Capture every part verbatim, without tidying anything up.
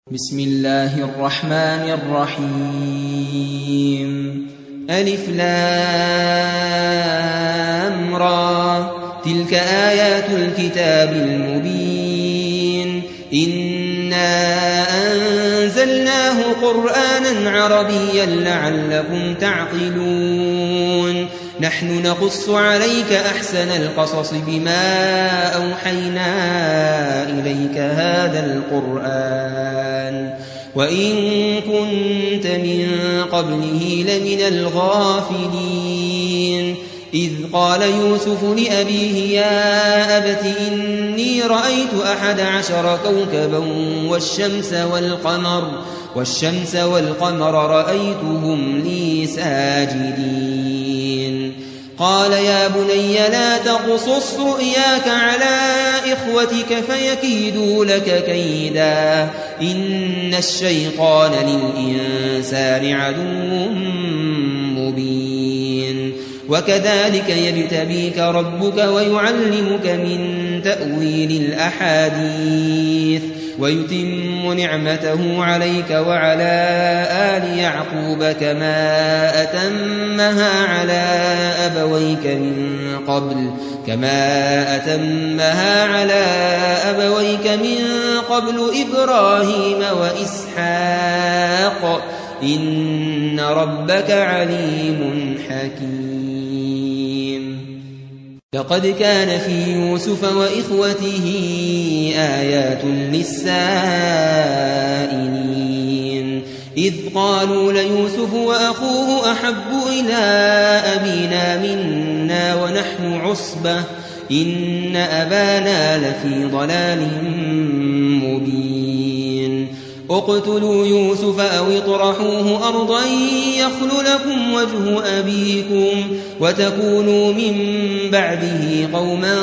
بسم الله الرحمن الرحيم ألف لام را تلك آيات الكتاب المبين إنا أنزلناه قرآنا عربيا لعلكم تعقلون نحن نقص عليك أحسن القصص بما أوحينا إليك هذا القرآن وإن كنت من قبله لمن الغافلين إذ قال يوسف لأبيه يا أبت إني رأيت أحد عشر كوكبا والشمس والقمر والشمس والقمر رأيتهم لي ساجدين قال يا بني لا تقصص رؤياك على إخوتك فيكيدوا لك كيدا إن الشيطان للإنسان عدو مبين وكذلك يجتبيك ربك ويعلمك من تأويل الأحاديث ويتم نعمته عليك وعلى آل يعقوب كما أتمها على أبويك من قبل كما أتمها على أبويك من قبل إبراهيم وإسحاق إن ربك عليم حكيم لقد كان في يوسف وإخوته آيات للسائلين إذ قالوا ليوسف وأخوه أحب إلى أبينا منا ونحن عصبة إن أبانا لفي ضلال مبين اقتلوا يوسف أو اطرحوه أرضا يخل لكم وجه أبيكم وتكونوا من بعده قوما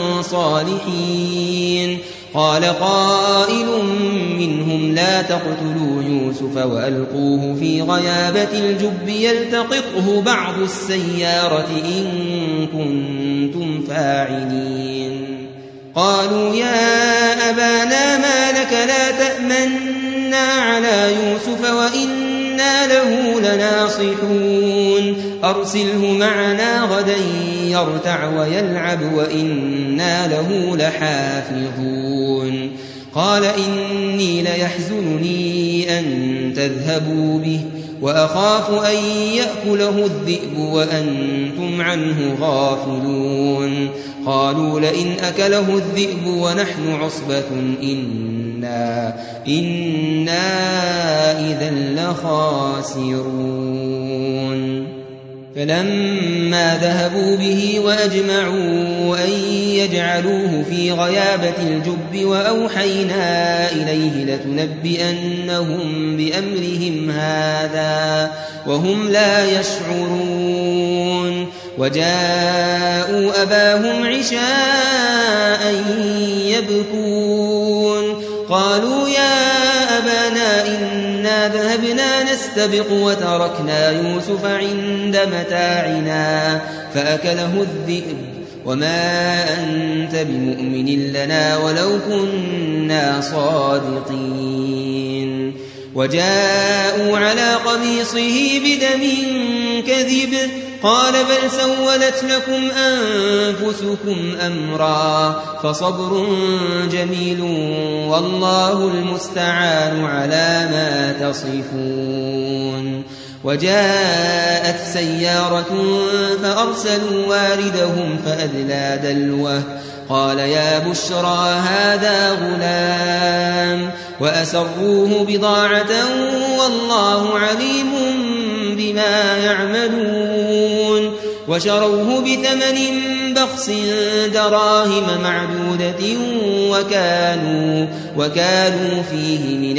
صالحين قال قائل منهم لا تقتلوا يوسف وألقوه في غيابة الجب يلتقطه بعض السيارة إن كنتم فاعلين قالوا يا أبانا ما لك لا تأمنا على يوسف وإنا له لناصحون أرسله معنا غدا يرتع ويلعب وإنا له لحافظون قال إني ليحزنني أن تذهبوا به وأخاف أن يأكله الذئب وأنتم عنه غافلون قالوا لئن أكله الذئب ونحن عصبة إنا, إنا إذا لخاسرون فلما ذهبوا به وأجمعوا أن يجعلوه في غيابة الجب وأوحينا إليه لتنبئنهم بأمرهم هذا وهم لا يشعرون وجاءوا أباهم عشاء يبكون قالوا يا أبانا إنا ذهبنا نستبق وتركنا يوسف عند متاعنا فأكله الذئب وما أنت بمؤمن لنا ولو كنا صادقين وجاءوا على قميصه بدم كذب قال بل سولت لكم أنفسكم أمرا فصبر جميل والله المستعان على ما تصفون وجاءت سيارة فأرسلوا واردهم فأدلى دلوه قال يا بشرى هذا غلام وأسروه بضاعة والله عليم بما يعملون وشروه بثمن بخس دراهم معدودة وكانوا, وكانوا فيه من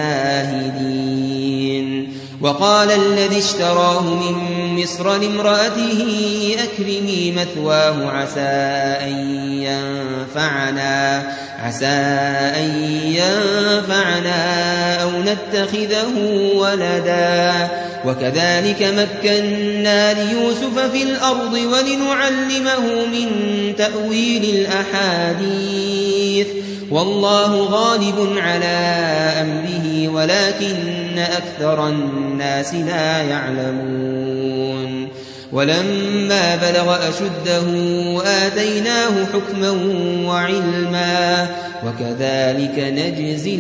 الزاهدين وقال الذي اشتراه من مصر لامرأته أكرمي مثواه عسى أن ينفعنا عسى أن ينفعنا أو نتخذه ولدا وكذلك مكنا ليوسف في الأرض ولنعلمه من تأويل الأحاديث والله غالب على أمره ولكن أكثر الناس لا يعلمون ولما بلغ أشده آتيناه حكما وعلما وكذلك نجزي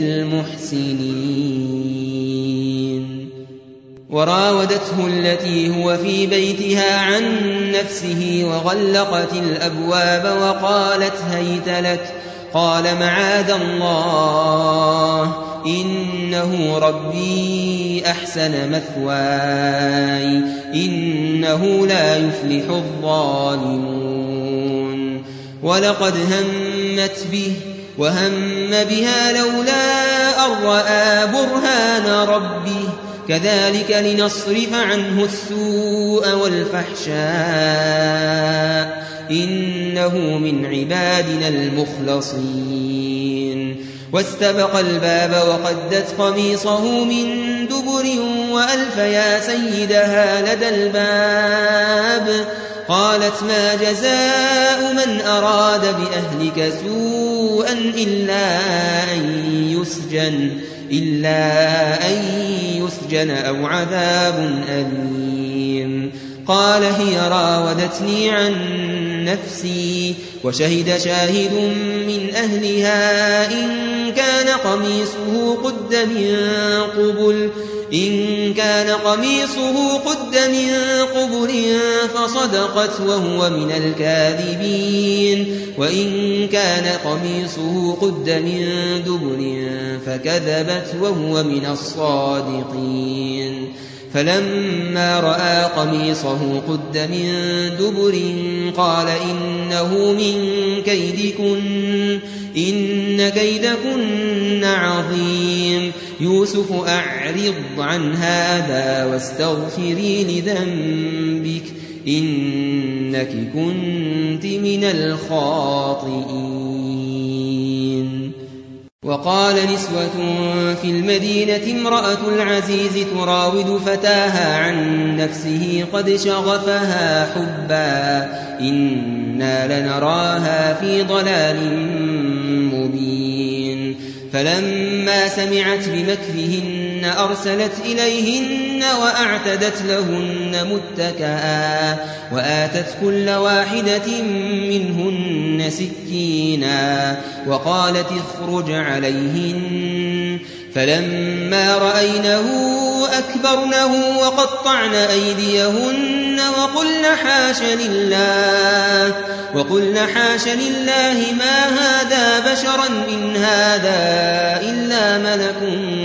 المحسنين وراودته التي هو في بيتها عن نفسه وغلقت الأبواب وقالت هيت لك قال معاذ الله إنه ربي أحسن مثواي إنه لا يفلح الظالمون ولقد همت به وهم بها لولا أن رأى برهان ربه كذلك لنصرف عنه السوء والفحشاء إنه من عبادنا المخلصين واستبق الباب وقدت قميصه من دبر وألف يا سيدها لدى الباب قالت ما جزاء من أراد بأهلك سوءا إلا أن يسجن إلا أن يسجن أو عذاب أليم قال هي راودتني عن نفسي وشهد شاهد من أهلها إن كان قميصه قد من قبل إن كان قميصه قد من قبل فصدقت وهو من الكاذبين وإن كان قميصه قد من دبر فكذبت وهو من الصادقين فلما رأى قميصه قد من دبر قال إنه من كيدكن إن كيدكن عظيم يوسف أعرض عن هذا واستغفري لذنبك إنك كنت من الخاطئين وقال نسوة في المدينة امرأة العزيز تراود فتاها عن نفسه قد شغفها حبا إنا لنراها في ضلال مبين فلما سمعت بمكرهن أرسلت إليهن وأعتدت لهن متكئا وآتت كل واحدة منهن سكينا وقالت اخرج عليهن فلما رأينه أكبرنه وقطعن أيديهن وقلن حاش لله وقلن حاش لله ما هذا بشرا إن هذا إلا ملك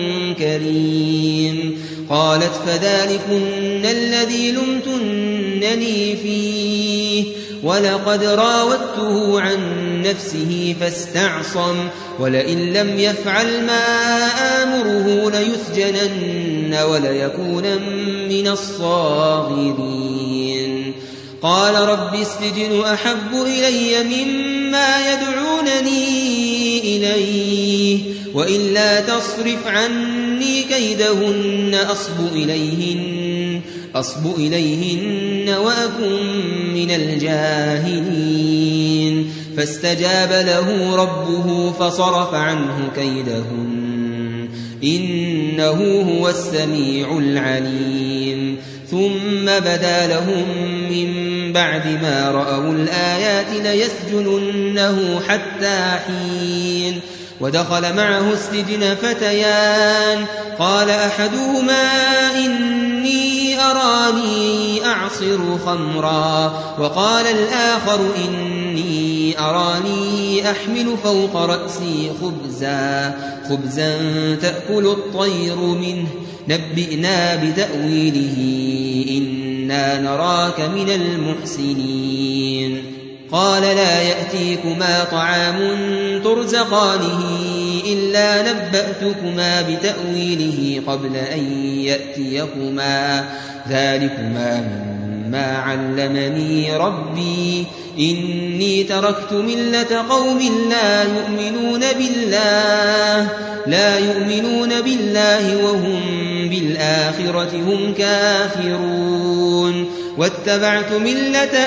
كريم قالت فذلكن الذي لمتنني فيه ولقد راودته عن نفسه فاستعصم ولئن لم يفعل ما آمره ليسجنن وليكونن من الصاغرين قال رب السجن أحب إلي مما يدعونني إليه وإلا تصرف عني كيدهن أصب إليهن أصب إليهن وأكن من الجاهلين فاستجاب له ربه فصرف عنه كيدهن إنه هو السميع العليم ثم بدا لهم من بعد ما رأوا الآيات ليسجننه حتى حين ودخل معه السجن فتيان قال أحدهما إني أراني أعصر خمرا وقال الآخر إني أراني أحمل فوق رأسي خبزا خبزا تأكل الطير منه نبئنا بتأويله إنا نراك من المحسنين قال لا يأتيكما طعام ترزقانه إلا نبأتكما بتأويله قبل أن يأتيكما ذلكما مما علمني ربي إني تركت ملة قوم لا يؤمنون بالله لا يؤمنون بالله وهم بالآخرة هم كافرون واتبعت ملة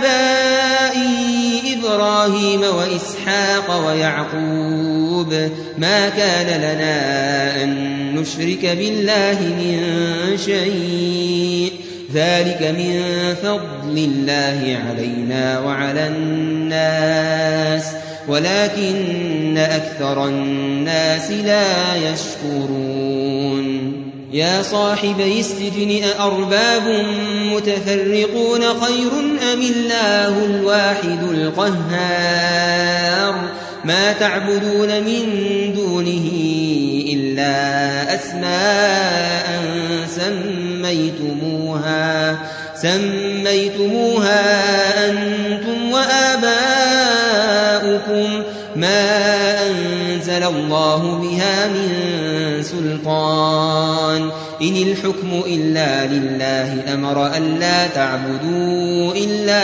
آبائي إبراهيم وإسحاق ويعقوب ما كان لنا أن نشرك بالله من شيء ذلك من فضل الله علينا وعلى الناس ولكن أكثر الناس لا يشكرون يا صاحبي السجن أأرباب متفرقون خير أم الله الواحد القهار ما تعبدون من دونه إلا أسماء سميتموها سميتموها أنتم وآباؤكم ما أنزل الله بها من سلطان إن الحكم إلا لله أمر ألا تعبدوا إلا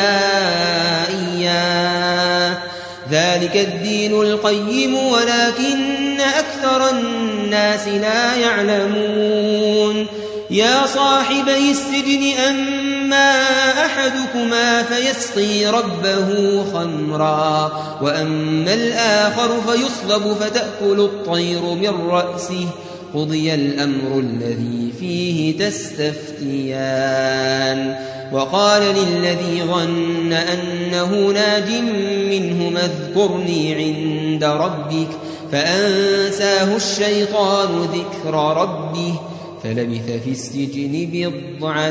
إياه ذلك الدين القيم ولكن أكثر الناس لا يعلمون يا صاحبي السجن أما أحدكما فيسقي ربه خمرا وأما الآخر فيصلب فتأكل الطير من رأسه قضي الأمر الذي فيه تستفتيان وقال للذي ظن أنه ناج منهما اذكرني عند ربك فأنساه الشيطان ذكر ربه فلبث في السجن بضع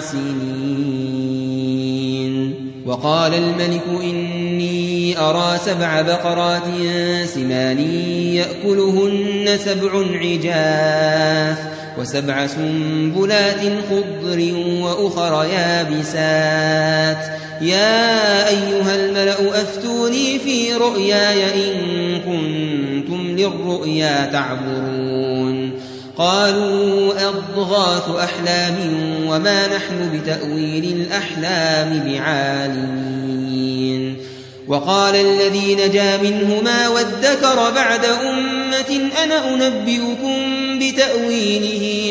سنين وقال الملك إني أرى سبع بقرات سمان يأكلهن سبع عجاف وسبع سنبلات خضر وأخر يابسات يا أيها الملأ أفتوني في رؤياي إن كنتم للرؤيا تعبرون قالوا أضغاث أحلام وما نحن بتأويل الأحلام بعالمين وقال الذي نجا منهما وادكر بعد أمة أنا أنبئكم بتأويله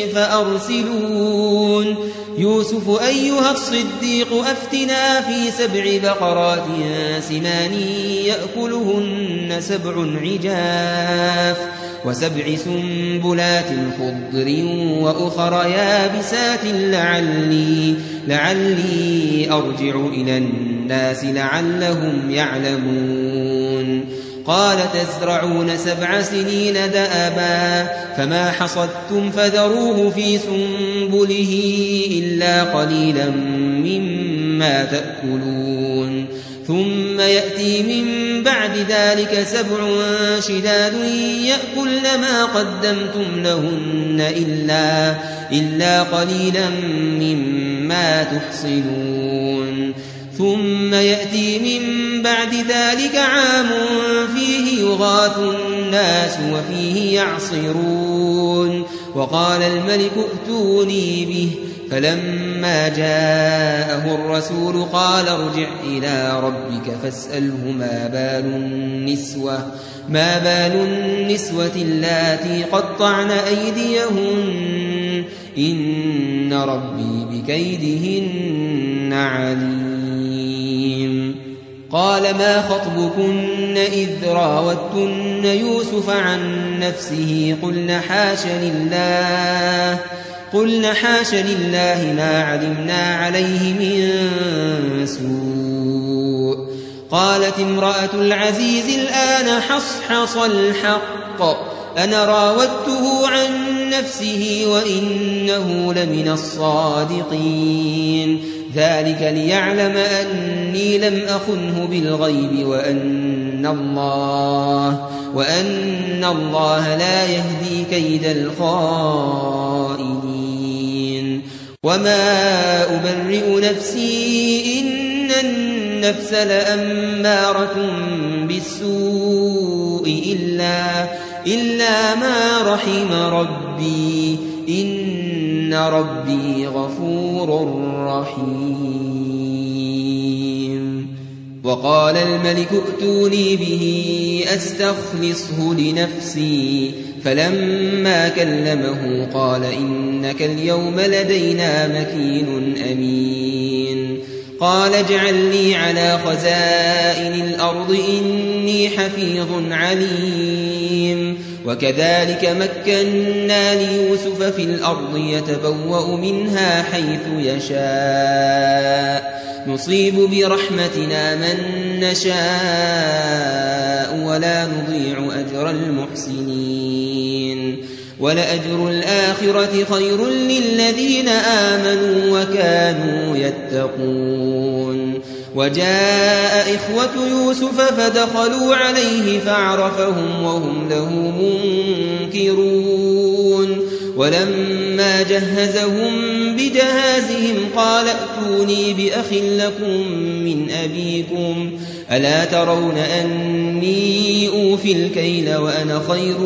فأرسلون يوسف أيها الصديق أفتنا في سبع بقرات سمان يأكلهن سبع عجاف وسبع سنبلات خضر وأخر يابسات لعلي, لعلي أرجع إلى الناس لعلهم يعلمون قال تزرعون سبع سنين دأبا فما حصدتم فذروه في سنبله إلا قليلا مما تأكلون ثم يأتي من بعد ذلك سبع شداد يأكلن ما قدمتم لهن إلا, إلا قليلا مما تحصنون ثم يأتي من بعد ذلك عام فيه يغاث الناس وفيه يعصرون وقال الملك ائتوني به فلما جاءه الرسول قال ارجع إلى ربك فاسأله ما بال النسوة ما بال النسوة اللاتي قطعن أيديهن إن ربي بكيدهن عليم قال ما خطبكن إذ راوتن يوسف عن نفسه قلن حاش لله قلن حاش لله ما علمنا عليه من سوء قالت امرأة العزيز الآن حصحص الحق أنا راودته عن نفسه وإنه لمن الصادقين ذلك ليعلم أني لم أخنه بالغيب وأن الله وأن الله لا يهدي كيد الخائنين وما أبرئ نفسي إن النفس لأمارة بالسوء إلا, إلا ما رحم ربي إن ربي غفور رحيم وقال الملك ائتوني به أستخلصه لنفسي فلما كلمه قال إنك اليوم لدينا مكين أمين قال اجعلني على خزائن الأرض إني حفيظ عليم وكذلك مكنا ليوسف في الأرض يتبوأ منها حيث يشاء نصيب برحمتنا من نشاء ولا نضيع أجر المحسنين ولأجر الآخرة خير للذين آمنوا وكانوا يتقون وجاء إخوة يوسف فدخلوا عليه فعرفهم وهم له منكرون ولما جهزهم بجهازهم قال ائتوني بأخ لكم من أبيكم ألا ترون أني أوفي الكيل وأنا خير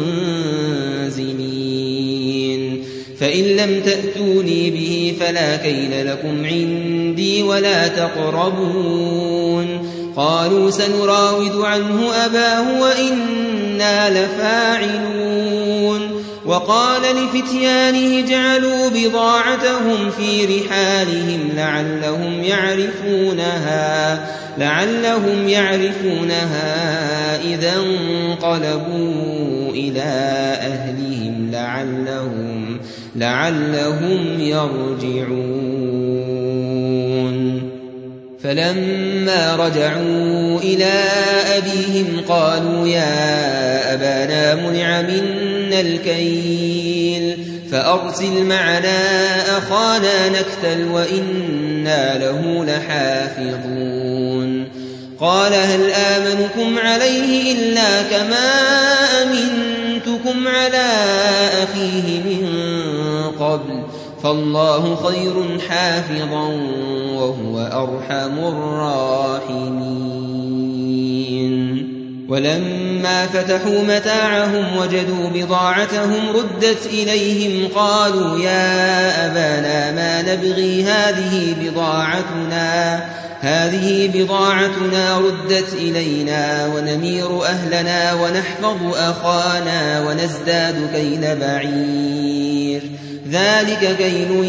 المنزلين فإن لم تأتوني به فلا كيل لكم عندي ولا تقربون قالوا سنراود عنه أباه وإنا لفاعلون وقال لفتيانه جعلوا بضاعتهم في رحالهم لعلهم يعرفونها لعلهم يعرفونها إذا انقلبوا إلى أهلهم لعلهم لعلهم يرجعون فلما رجعوا إلى أبيهم قالوا يا أبانا منع منا الكيل فأرسل معنا أخانا نكتل وإنا له لحافظون قال هل آمنكم عليه إلا كما أمنتكم على أخيه من قبل فالله خير حافظا وهو أرحم الراحمين ولما فتحوا متاعهم وجدوا بضاعتهم ردت إليهم قالوا يا أبانا ما نبغي هذه بضاعتنا هذه بضاعتنا ردت إلينا ونمير أهلنا ونحفظ أخانا ونزداد كيل بعير ذلك كيل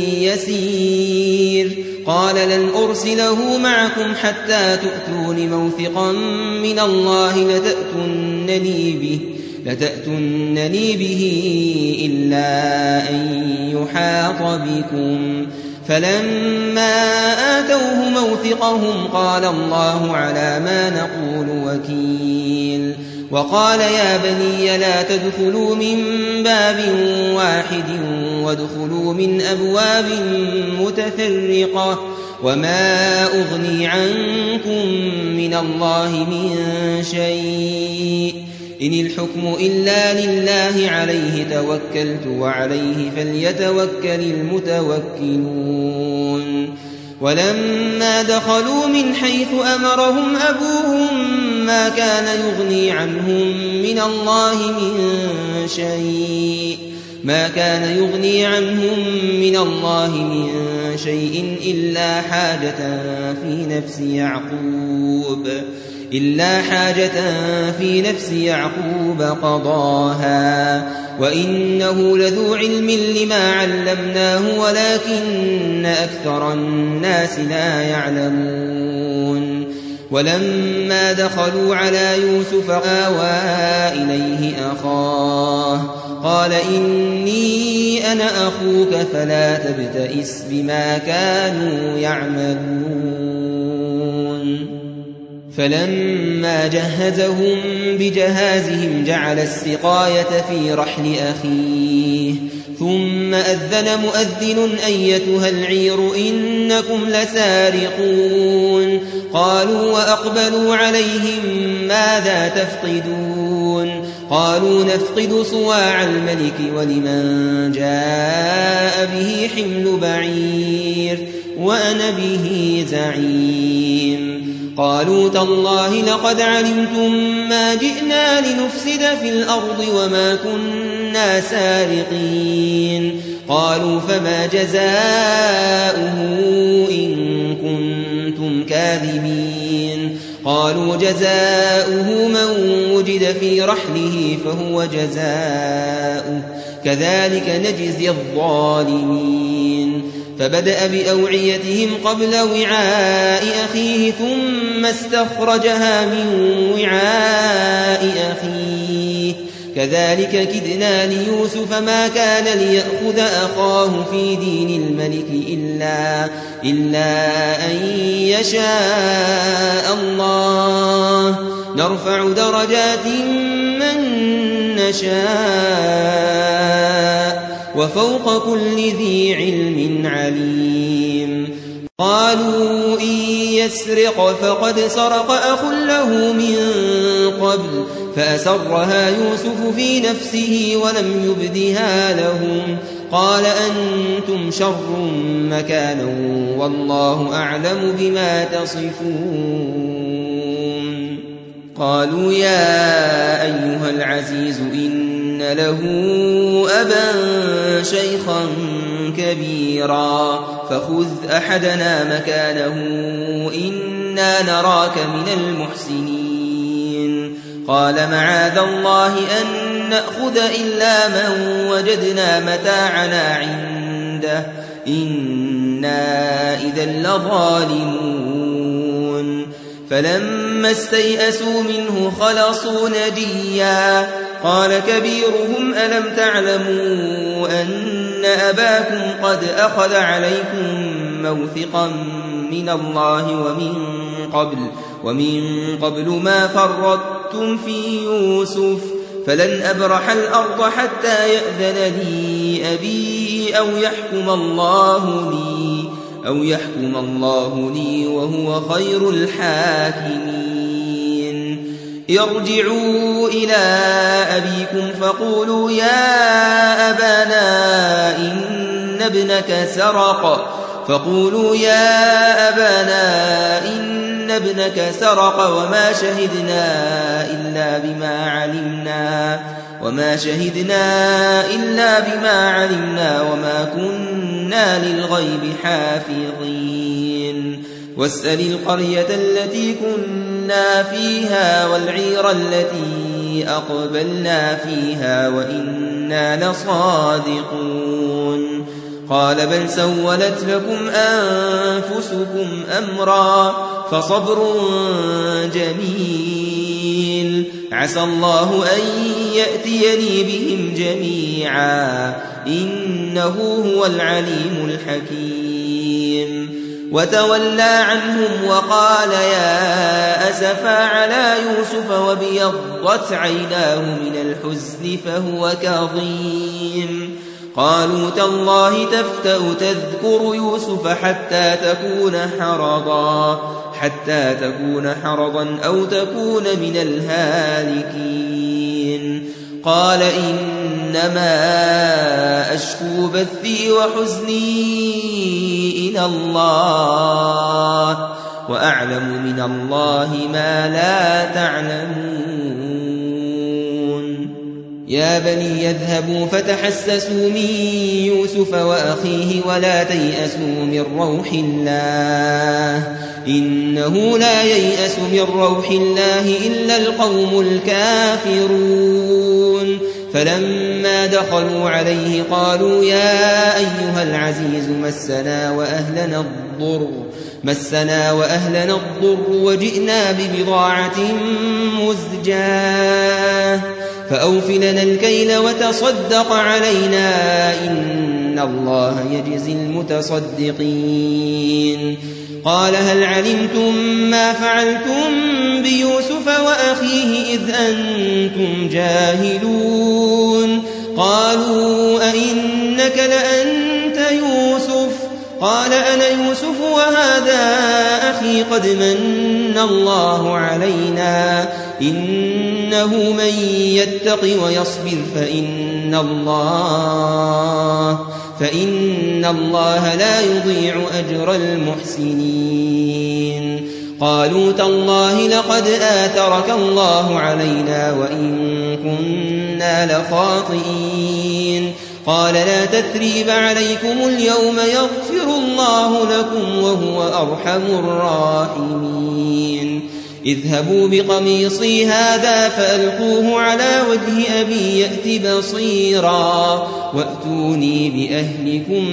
يسير قال لن أرسله معكم حتى تؤتون موثقا من الله لتأتونني به لتأتونني به إلا أن يحاط بكم فلما آتوه موثقهم قال الله على ما نقول وكيل وقال يا بني لا تدخلوا من باب واحد وادخلوا من أبواب متفرقة وما أغني عنكم من الله من شيء إن الحكم إلا لله عليه توكلت وعليه فليتوكل المتوكلون ولما دخلوا من حيث أمرهم أبوهم ما كان يغني عنهم من الله من شيء ما كان يغني عنهم من الله من شيء إلا حاجة في نفس يعقوب إلا حاجة في نفس يعقوب قضاها وإنه لذو علم لما علمناه ولكن أكثر الناس لا يعلمون ولما دخلوا على يوسف آوى إليه أخاه قال إني أنا أخوك فلا تبتئس بما كانوا يعملون فلما جهزهم بجهازهم جعل السقاية في رحل أخيه ثم أذن مؤذن أيتها العير إنكم لسارقون قالوا وأقبلوا عليهم ماذا تفقدون قالوا نفقد صواع الملك ولمن جاء به حمل بعير وأنا به زعيم قالوا تالله لقد علمتم ما جئنا لنفسد في الأرض وما كنا سارقين قالوا فما جزاؤه إن كنتم كاذبين قالوا جزاؤه من وجد في رحله فهو جزاؤه كذلك نجزي الظالمين فبدأ بأوعيتهم قبل وعاء أخيه ثم استخرجها من وعاء أخيه كذلك كدنا ليوسف ما كان ليأخذ أخاه في دين الملك إلا, إلا أن يشاء الله نرفع درجات من نشاء وفوق كل ذي علم عليم قالوا إن يسرق فقد سرق أخ له من قبل فأسرها يوسف في نفسه ولم يبدها لهم قال أنتم شر مكانا والله أعلم بما تصفون قالوا يا أيها العزيز إن له أبا شيخا كبيرا فخذ أحدنا مكانه إنا نراك من المحسنين قال معاذ الله أن نأخذ إلا من وجدنا متاعنا عنده إنا إذا لظالمون فلما استيئسوا منه خلصوا نجيا قال كبيرهم ألم تعلموا أن أباكم قد أخذ عليكم موثقا من الله ومن قبل, ومن قبل ما فرطتم في يوسف فلن أبرح الأرض حتى يأذن لي أبي أو يحكم الله لي أو يحكم الله لي وهو خير الحاكمين ارجعوا إلى أبيكم فقولوا يا أبانا إن ابنك سرق فقولوا يا أبانا إن ابنك سرق وما شهدنا إلا بما علمنا وما شهدنا إلا بما علمنا وما كنا للغيب حافظين واسأل القرية التي كنا فيها والعير التي أقبلنا فيها وإنا لصادقون قال بل سولت لكم أنفسكم أمرا فصبر جميل عسى الله أن يأتيني بهم جميعا إنه هو العليم الحكيم وتولى عنهم وقال يا أسفا على يوسف وابيضت عيناه من الحزن فهو كظيم قالوا تالله تفتأ تذكر يوسف حتى تكون حرضا حتى تكون حرضا أو تكون من الهالكين قال إنما أشكو بثي وحزني إلى الله وأعلم من الله ما لا تعلمون يا بني يذهبوا فتحسسوا من يوسف وأخيه ولا تيأسوا من روح الله إنه لا ييأس من روح الله إلا القوم الكافرون فلما دخلوا عليه قالوا يا أيها العزيز مسنا وأهلنا الضر مسنا وأهلنا الضر وجئنا ببضاعة مزجاة فأوف لنا الكيل وتصدق علينا إن الله يجزي المتصدقين قال هل علمتم ما فعلتم بيوسف وأخيه إذ أنتم جاهلون قالوا أئنك لأنت يوسف قال أنا يوسف وهذا أخي قد من الله علينا إنه من يتق ويصبر فإن الله فإن الله لا يضيع أجر المحسنين قالوا تالله لقد آثرك الله علينا وإن كنا لخاطئين قال لا تثريب عليكم اليوم يغفر الله لكم وهو أرحم الراحمين اذهبوا بقميصي هذا فألقوه على وجه أبي يأت بصيرا وأتوني بأهلكم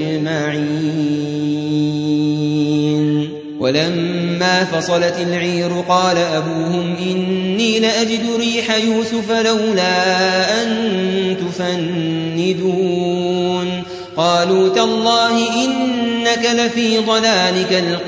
أجمعين. ولما فصلت العير قال أبوهم إني لأجد ريح يوسف لولا أن تفندون قالوا تالله إنك لفي ضلالك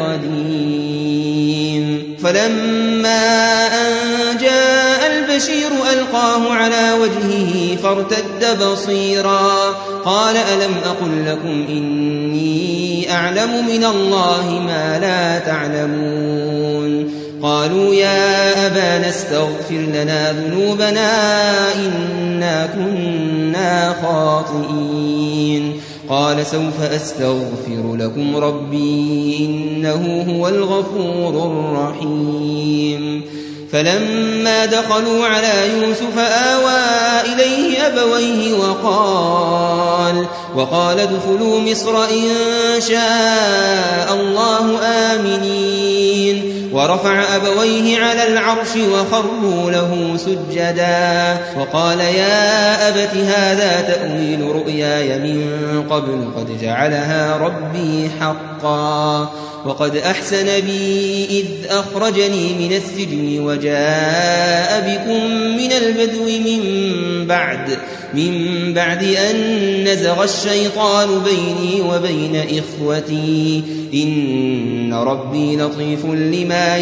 القديم. فلما أن جاء البشير ألقاه على وجهه فارتد بصيرا قال ألم أقل لكم إني أعلم من الله ما لا تعلمون. قالوا يا أبانا استغفر لنا ذنوبنا إنا كنا خاطئين. قال سوف أستغفر لكم ربي إنه هو الغفور الرحيم. فلما دخلوا على يوسف آوى إليه أبويه وقال وقال ادخلوا مصر إن شاء الله آمنين. ورفع أبويه على العرش وخروا له سجدا وقال يا أبت هذا تأويل رؤياي من قبل قد جعلها ربي حقا وقد أحسن بي إذ أخرجني من السجن وجاء بكم من البدو من بعد من بعد أن نزغ الشيطان بيني وبين إخوتي إن ربي لطيف لما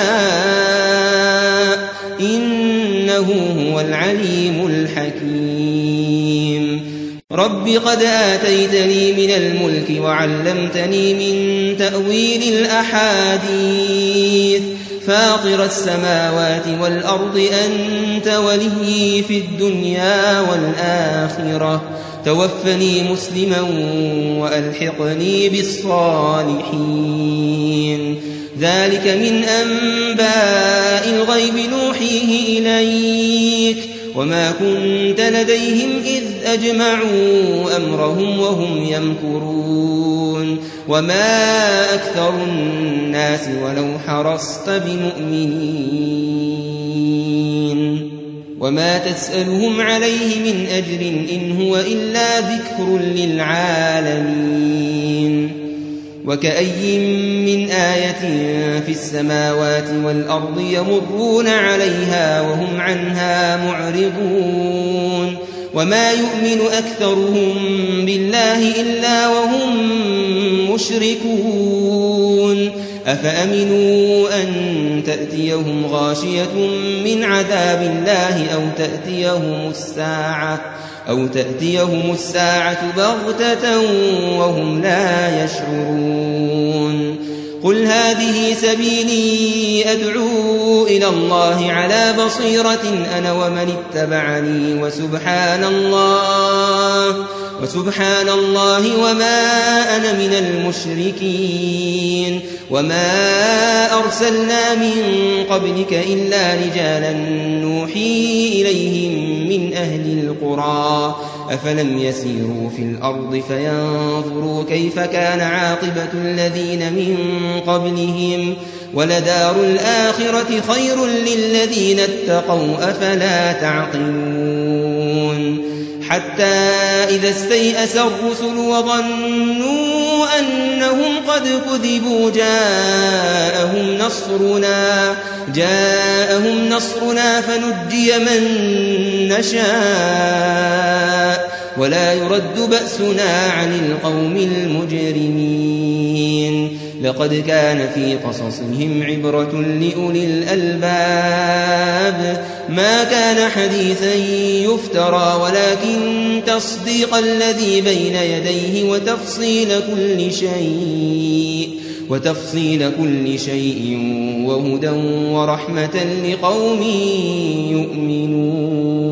يشاء إنه هو العليم الحكيم. رب قد آتيتني من الملك وعلمتني من تأويل الأحاديث فاطر السماوات والأرض أنت ولي في الدنيا والآخرة توفني مسلما وألحقني بالصالحين. ذلك من أنباء الغيب نوحيه إليك وما كنت لديهم إذ أجمعوا أمرهم وهم يمكرون وما أكثر الناس ولو حرصت بمؤمنين وما تسألهم عليه من أجر إن هو إلا ذكر للعالمين. وكأي من آية في السماوات والأرض يمرون عليها وهم عنها معرضون وما يؤمن أكثرهم بالله إلا وهم مشركون. أفأمنوا أن تأتيهم غاشية من عذاب الله أو تأتيهم الساعة أو تأتيهم الساعة بغتة وهم لا يشعرون. قل هذه سبيلي أدعو إلى الله على بصيرة أنا ومن اتبعني وسبحان الله وسبحان الله وما أنا من المشركين. وما أرسلنا من قبلك إلا رجالا نوحي إليهم من أهل القرى أفلم يسيروا في الأرض فينظروا كيف كان عاقبة الذين من قبلهم ولدار الآخرة خير للذين اتقوا أفلا تعقلون. حتى إذا استيأس الرسل وظنوا أنهم قد كذبوا جاءهم نصرنا جاءهم نصرنا فنجي من نشاء ولا يرد بأسنا عن القوم المجرمين. لقد كان في قصصهم عبرة لأولي الألباب ما كان حديثا يفترى ولكن تصديق الذي بين يديه وتفصيل كل شيء وتفصيل كل شيء وهدى ورحمة لقوم يؤمنون.